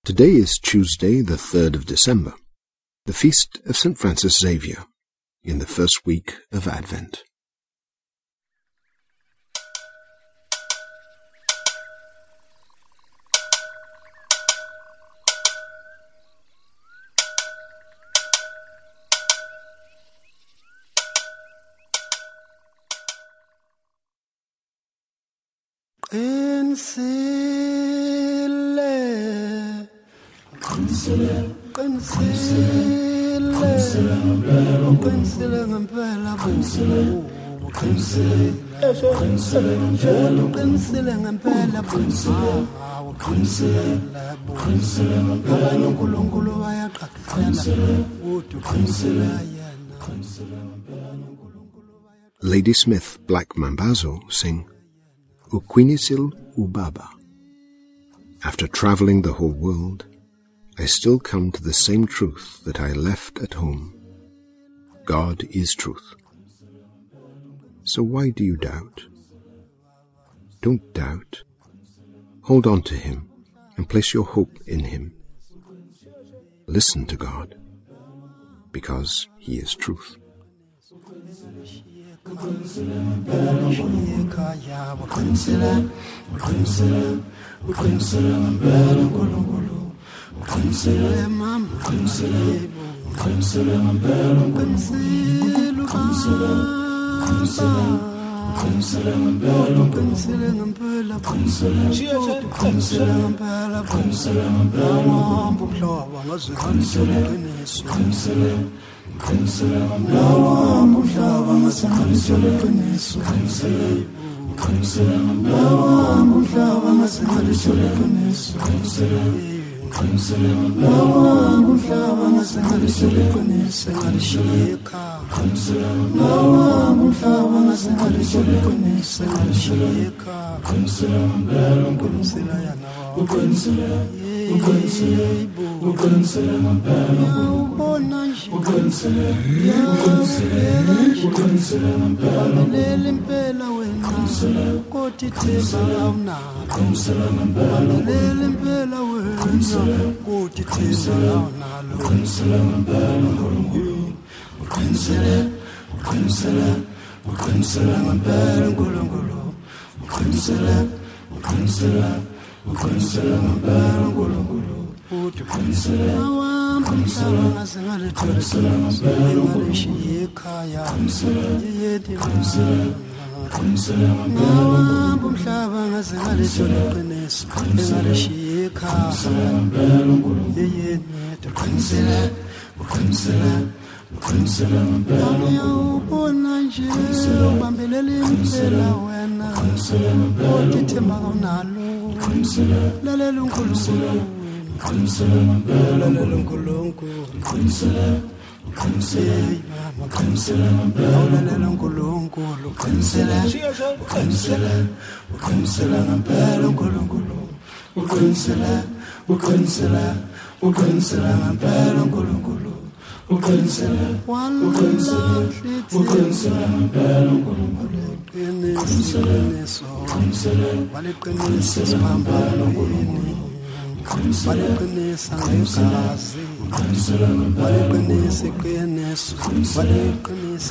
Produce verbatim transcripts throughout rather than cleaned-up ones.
Today is Tuesday, the third of December, the feast of Saint Francis Xavier, in the first week of Advent. Qinisile, qinisile, qinisile ngempela, qinisile ngempela, qinisile, qinisile, qinisile ngempela, qinisile ngempela, qinisile, qinisile, qinisile ngempela, uNkulunkulu bayaqaqisela, uthi qinisile yena, qinisile ngempela, uNkulunkulu bayaqaqisela. Lady Smith Black Mambazo sing Ukwinisil Ubaba. After traveling the whole world, I still come to the same truth that I left at home. God is truth. So why do you doubt? Don't doubt. Hold on to Him and place your hope in Him. Listen to God, because He is truth. Qinisile mama, qinisile, qinisile ngempela, qinisile, qinisile, qinisile, qinisile ngempela, qinisile ngempela, qinisile, qinisile ngempela, qinisile ngempela, wahamba umhlaba ngaze qinisile iqiniso, qinisile, qinisile ngempela, wahamba umhlaba ngaze qinisile iqiniso, qinisile, qinisile ngempela, wahamba umhlaba ngaze qinisile iqiniso, qinisile. Qinisile ngempela, umhlaba ngasengalishiyeka iqiniso, ngalishiyeka. Qinisile ngempela, umhlaba ngasengalishiyeka iqiniso, ngalishiyeka. Qinisile ngempela, uqinisile yana. Uqinisile, uqinisile, uqinisile ngempela. Ubona nje. Uqinisile, uqinisile, uqinisile ngempela. Leli impela wena. Qinisile, kodwa ithemba awunalo. Qinisile ngempela. Leli impela wena. Kodwa ithemba awunalo. Qinisile ngempela uNkulunkulu. Uqinisile, uqinisile, uqinisile ngempela uNkulunkulu. Uqinisile, uqinisile, uqinisile ngempela uNkulunkulu. Uqinisile, qinisile, qinisile ngempela ngalishiyeka ya. Yedi qinisile, qinisile ngempela umhlaba ngaze ngalishiyeka iqiniso, ngalishiyeka. Qinisile ngempela uNkulunkulu. Yedi qinisile, uqinisile, uqinisile ngempela ubona nje ubambelela impela wena. Qinisile ngempela ithemba awunalo. Qinisile, lalela uNkulunkulu. Qinisile ngempela lalela uNkulunkulu. Qinisile, uqinisile, uqinisile ngempela lalela uNkulunkulu. Qinisile, uqinisile, uqinisile ngempela uNkulunkulu. Uqinisile, uqinisile, uqinisile ngempela uNkulunkulu. Uqinisile, uqinisile, uqinisile ngempela uNkulunkulu. Uqinisile, uqinisile, waliqinisa isiphambano uNkulunkulu. Waliqinisa ngegazi, waliqinisa iqiniso, waliqinisa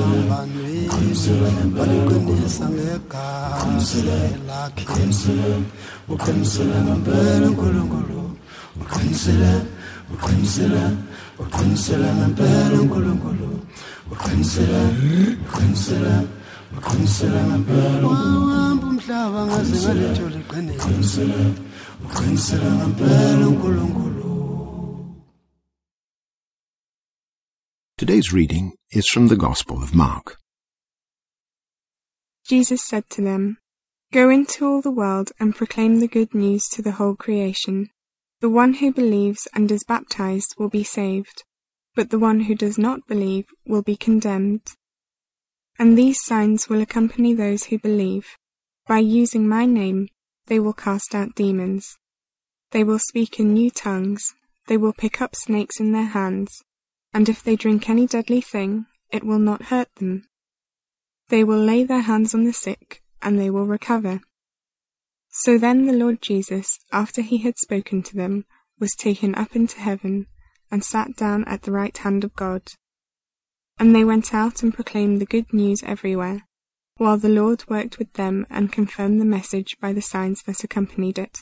isiphambano, waliqinisa ngegazi lakhe. Uqinisile ngempela uNkulunkulu. Uqinisile, uqinisile, uqinisile ngempela uNkulunkulu. Uqinisile, uqinisile, uqinisile ngempela wahamba umhlaba ngaze ngalithole iqiniso. Uqinisile ngempela uNkulunkulu. Today's reading is from the Gospel of Mark. Jesus said to them, "Go into all the world and proclaim the good news to the whole creation. The one who believes and is baptized will be saved, but the one who does not believe will be condemned. And these signs will accompany those who believe. By using my name, they will cast out demons. They will speak in new tongues. They will pick up snakes in their hands. And if they drink any deadly thing, it will not hurt them. They will lay their hands on the sick, and they will recover." So then the Lord Jesus, after he had spoken to them, was taken up into heaven and sat down at the right hand of God. And they went out and proclaimed the good news everywhere, while the Lord worked with them and confirmed the message by the signs that accompanied it.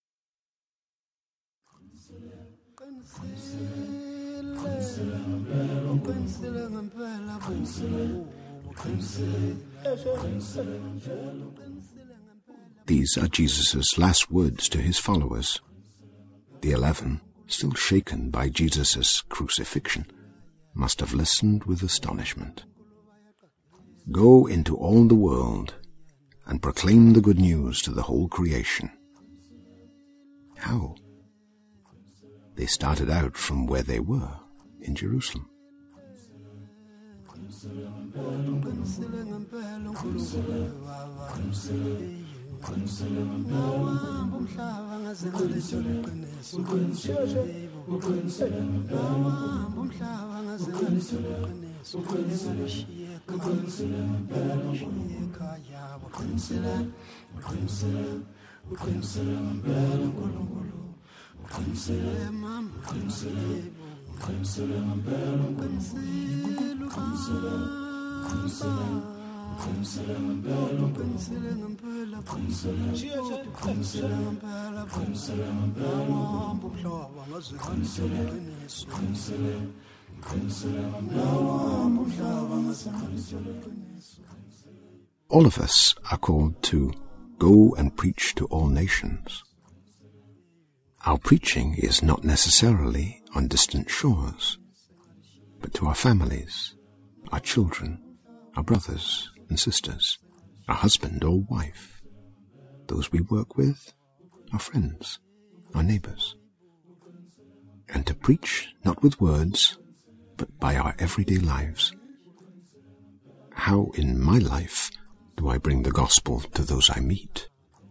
These are Jesus' last words to his followers. The eleven, still shaken by Jesus' crucifixion, must have listened with astonishment. Go into all the world and proclaim the good news to the whole creation. How? They started out from where they were, in Jerusalem. All of us are called to go and preach to all nations. Our preaching is not necessarily on distant shores, but to our families, our children, our brothers and sisters, our husband or wife, those we work with, our friends, our neighbors. And to preach not with words, but by our everyday lives. How in my life do I bring the gospel to those I meet?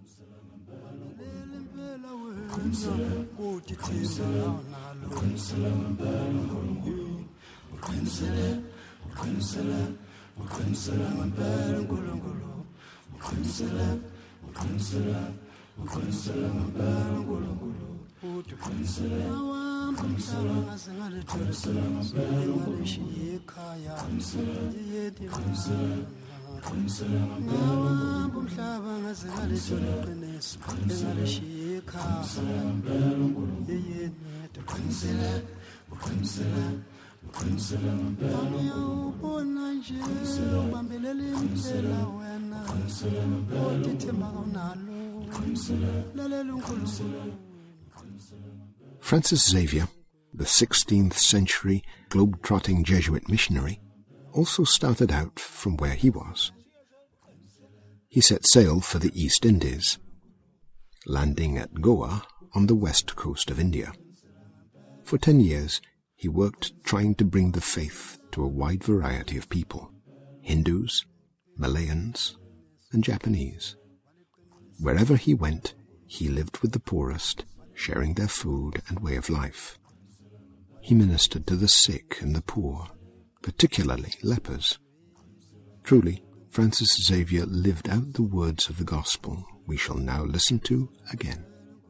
Francis Xavier, the sixteenth century globe-trotting Jesuit missionary, also started out from where he was. He set sail for the East Indies, landing at Goa on the west coast of India. For ten years, he worked trying to bring the faith to a wide variety of people, Hindus, Malayans, and Japanese. Wherever he went, he lived with the poorest, sharing their food and way of life. He ministered to the sick and the poor, particularly lepers. Truly, Francis Xavier lived out the words of the gospel we shall now listen to again.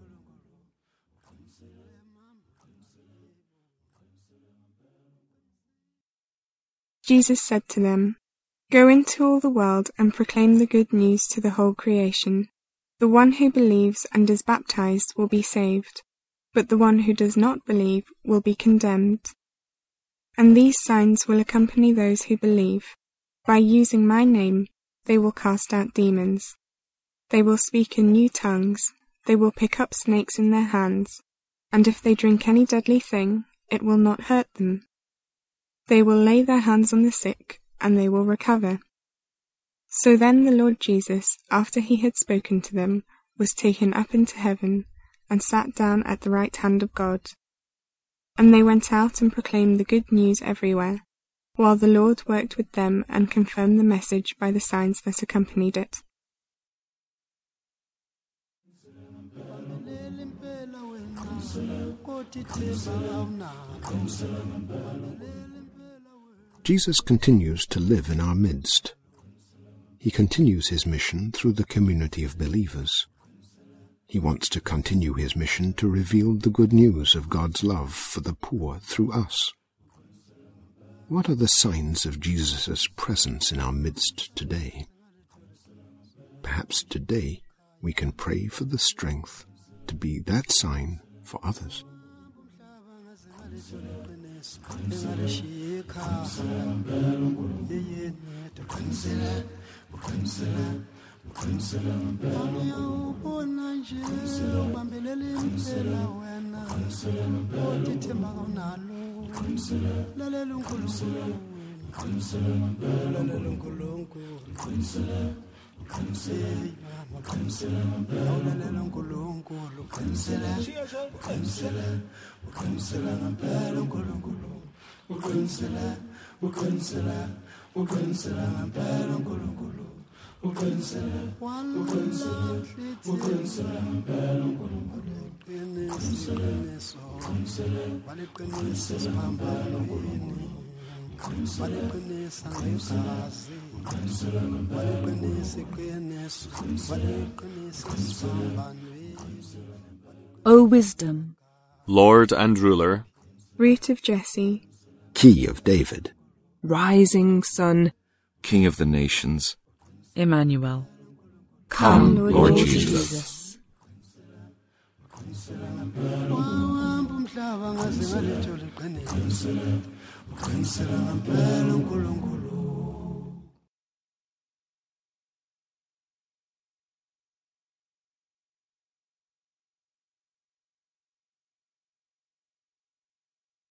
Jesus said to them, "Go into all the world and proclaim the good news to the whole creation. The one who believes and is baptized will be saved, but the one who does not believe will be condemned. And these signs will accompany those who believe. By using my name, they will cast out demons. They will speak in new tongues. They will pick up snakes in their hands. And if they drink any deadly thing, it will not hurt them. They will lay their hands on the sick, and they will recover." So then the Lord Jesus, after he had spoken to them, was taken up into heaven, and sat down at the right hand of God. And they went out and proclaimed the good news everywhere, while the Lord worked with them and confirmed the message by the signs that accompanied it. Jesus continues to live in our midst. He continues his mission through the community of believers. He wants to continue his mission to reveal the good news of God's love for the poor through us. What are the signs of Jesus' presence in our midst today? Perhaps today we can pray for the strength to be that sign for others. O wisdom, Lord and ruler, Root of Jesse, Key of David, rising sun, King of the nations, Emmanuel. Come, Lord, Lord Jesus. Jesus.